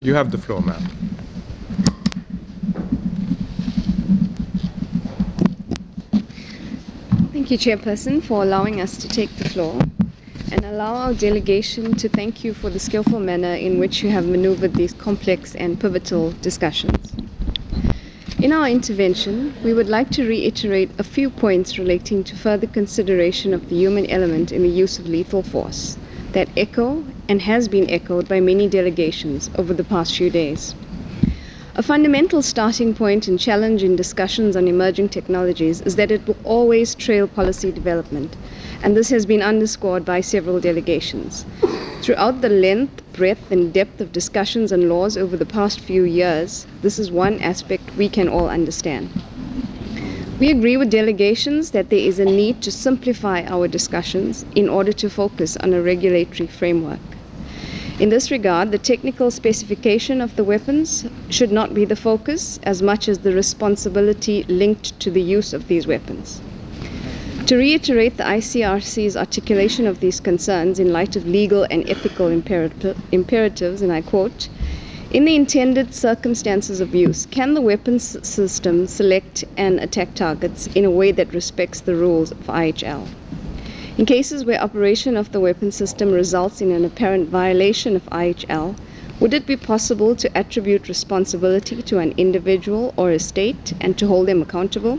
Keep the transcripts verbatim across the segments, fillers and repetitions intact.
You have the floor, ma'am. Thank you, Chairperson, for allowing us to take the floor, and allow our delegation to thank you for the skillful manner in which you have maneuvered these complex and pivotal discussions. In our intervention, we would like to reiterate a few points relating to further consideration of the human element in the use of lethal force that echo and has been echoed by many delegations over the past few days. A fundamental starting point and challenge in discussions on emerging technologies is that it will always trail policy development, and this has been underscored by several delegations. Throughout the length, breadth, and depth of discussions on laws over the past few years, this is one aspect we can all understand. We agree with delegations that there is a need to simplify our discussions in order to focus on a regulatory framework. In this regard, the technical specification of the weapons should not be the focus as much as the responsibility linked to the use of these weapons. To reiterate the I C R C's articulation of these concerns in light of legal and ethical imperative, imperatives, and I quote, "In the intended circumstances of use, can the weapons system select and attack targets in a way that respects the rules of I H L? In cases where operation of the weapon system results in an apparent violation of I H L, would it be possible to attribute responsibility to an individual or a state and to hold them accountable?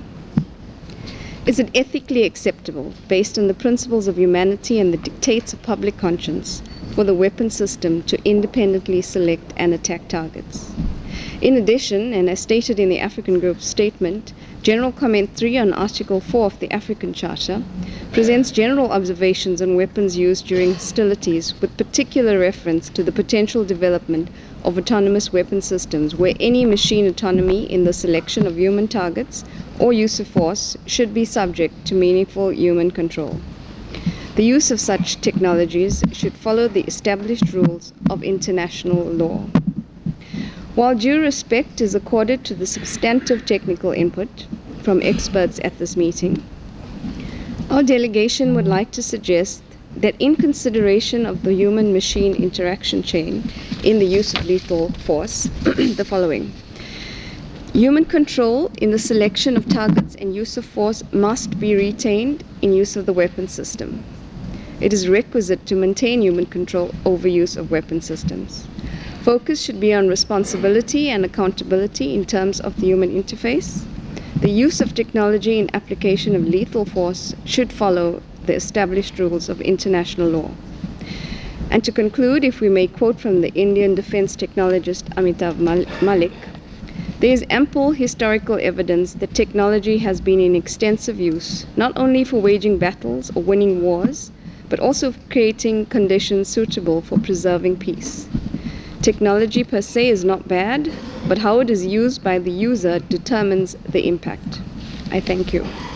Is it ethically acceptable, based on the principles of humanity and the dictates of public conscience, for the weapon system to independently select and attack targets?" In addition, and as stated in the African Group's statement, General Comment three on Article four of the African Charter presents general observations on weapons used during hostilities with particular reference to the potential development of autonomous weapon systems where any machine autonomy in the selection of human targets or use of force should be subject to meaningful human control. The use of such technologies should follow the established rules of international law. While due respect is accorded to the substantive technical input from experts at this meeting, our delegation would like to suggest that in consideration of the human-machine interaction chain in the use of lethal force, the following. Human control in the selection of targets and use of force must be retained in use of the weapon system. It is requisite to maintain human control over use of weapon systems. Focus should be on responsibility and accountability in terms of the human interface. The use of technology in application of lethal force should follow the established rules of international law. And to conclude, if we may quote from the Indian defense technologist Amitav Malik, "There is ample historical evidence that technology has been in extensive use, not only for waging battles or winning wars, but also for creating conditions suitable for preserving peace. Technology per se is not bad, but how it is used by the user determines the impact." I thank you.